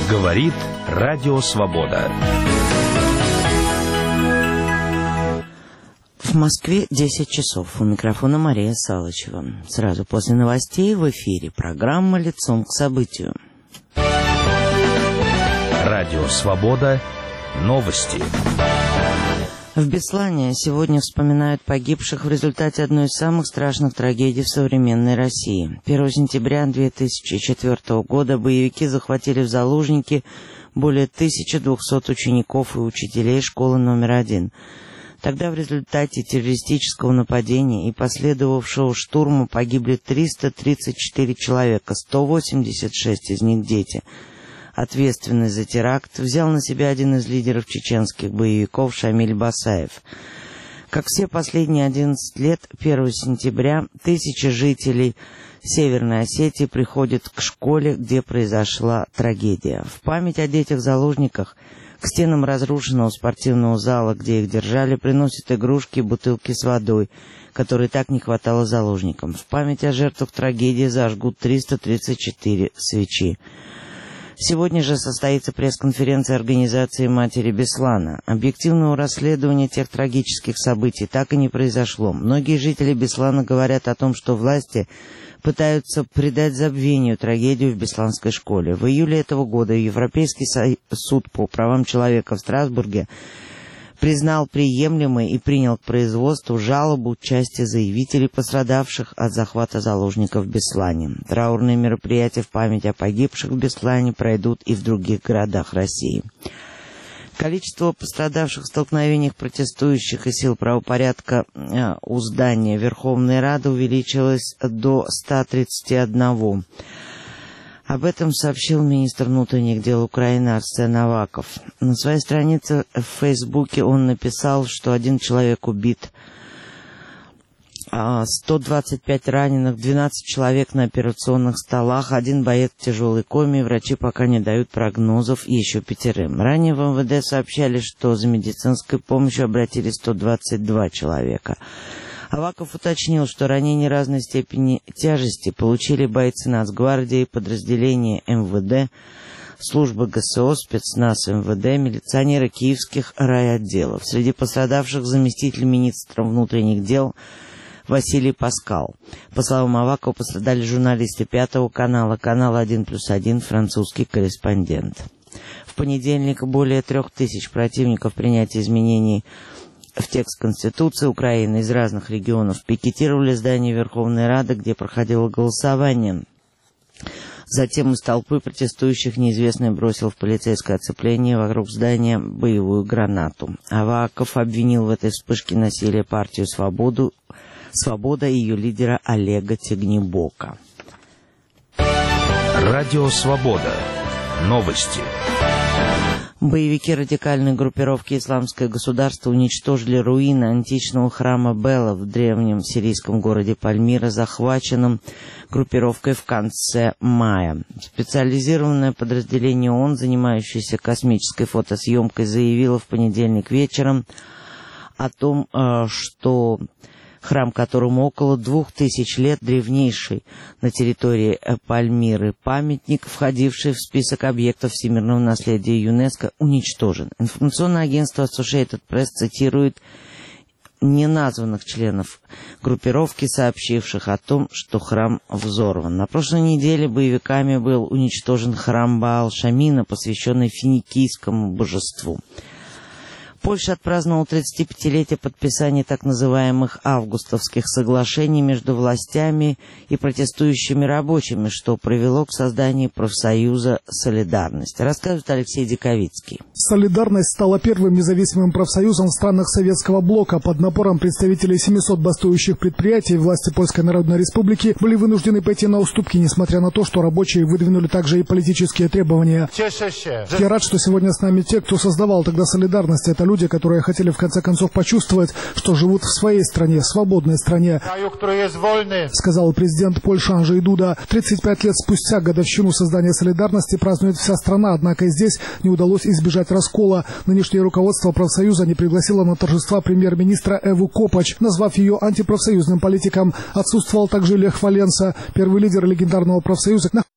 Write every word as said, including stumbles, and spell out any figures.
Говорит Радио Свобода. В Москве десять часов. У микрофона Мария Салычева. Сразу после новостей в эфире программа «Лицом к событию». Радио Свобода. Новости. В Беслане сегодня вспоминают погибших в результате одной из самых страшных трагедий в современной России. первого сентября две тысячи четвёртого года боевики захватили в заложники более тысячи двухсот учеников и учителей школы номер один. Тогда в результате террористического нападения и последовавшего штурма погибли триста тридцать четыре человека, сто восемьдесят шесть из них дети. Ответственность за теракт взял на себя один из лидеров чеченских боевиков Шамиль Басаев. Как все последние одиннадцать лет, первого сентября тысячи жителей Северной Осетии приходят к школе, где произошла трагедия. В память о детях-заложниках к стенам разрушенного спортивного зала, где их держали, приносят игрушки и бутылки с водой, которой так не хватало заложникам. В память о жертвах трагедии зажгут триста тридцать четыре свечи. Сегодня же состоится пресс-конференция организации «Матери Беслана». Объективного расследования тех трагических событий так и не произошло. Многие жители Беслана говорят о том, что власти пытаются придать забвению трагедию в бесланской школе. В июле этого года Европейский суд по правам человека в Страсбурге признал приемлемой и принял к производству жалобу части заявителей, пострадавших от захвата заложников в Беслане. Траурные мероприятия в память о погибших в Беслане пройдут и в других городах России. Количество пострадавших в столкновениях протестующих и сил правопорядка э, у здания Верховной Рады увеличилось до ста тридцати одного. Об этом сообщил министр внутренних дел Украины Арсен Аваков. На своей странице в Фейсбуке он написал, что один человек убит, сто двадцать пять раненых, двенадцать человек на операционных столах, один боец в тяжелой коме, и врачи пока не дают прогнозов еще пятерым. Ранее в эм вэ дэ сообщали, что за медицинской помощью обратились сто двадцать два человека. Аваков уточнил, что ранения разной степени тяжести получили бойцы Нацгвардии, подразделения эм вэ дэ, службы гэ эс о, спецназ эм вэ дэ, милиционеры киевских райотделов. Среди пострадавших заместитель министра внутренних дел Василий Паскал. По словам Авакова, пострадали журналисты Пятого канала, канала один плюс один, французский корреспондент. В понедельник более трех тысяч противников принятия изменений в текст Конституции Украины из разных регионов пикетировали здание Верховной Рады, где проходило голосование. Затем из толпы протестующих неизвестный бросил в полицейское оцепление вокруг здания боевую гранату. Аваков обвинил в этой вспышке насилия партию «Свободу», «Свобода» и ее лидера Олега Тягнебока. Радио Свобода. Новости. Боевики радикальной группировки «Исламское государство» уничтожили руины античного храма Бела в древнем сирийском городе Пальмира, захваченном группировкой в конце мая. Специализированное подразделение ООН, занимающееся космической фотосъемкой, заявило в понедельник вечером о том, что храм, которому около двух тысяч лет, древнейший на территории Пальмиры памятник, входивший в список объектов всемирного наследия ЮНЕСКО, уничтожен. Информационное агентство Associated Press цитирует неназванных членов группировки, сообщивших о том, что храм взорван. На прошлой неделе боевиками был уничтожен храм Баал-Шамина, посвященный финикийскому божеству. Польша отпраздновала тридцатипятилетие подписания так называемых августовских соглашений между властями и протестующими рабочими, что привело к созданию профсоюза «Солидарность». Рассказывает Алексей Диковицкий. «Солидарность» стала первым независимым профсоюзом в странах Советского блока. Под напором представителей семисот бастующих предприятий власти Польской Народной Республики были вынуждены пойти на уступки, несмотря на то, что рабочие выдвинули также и политические требования. Я рад, что сегодня с нами те, кто создавал тогда «Солидарность». Это люди, которые хотели в конце концов почувствовать, что живут в своей стране, свободной стране, сказал президент Польши Анджей Дуда. тридцать пять лет спустя годовщину создания «Солидарности» празднует вся страна, однако и здесь не удалось избежать раскола. Нынешнее руководство профсоюза не пригласило на торжества премьер-министра Эву Копач, назвав ее антипрофсоюзным политиком. Отсутствовал также Лех Валенса, первый лидер легендарного профсоюза.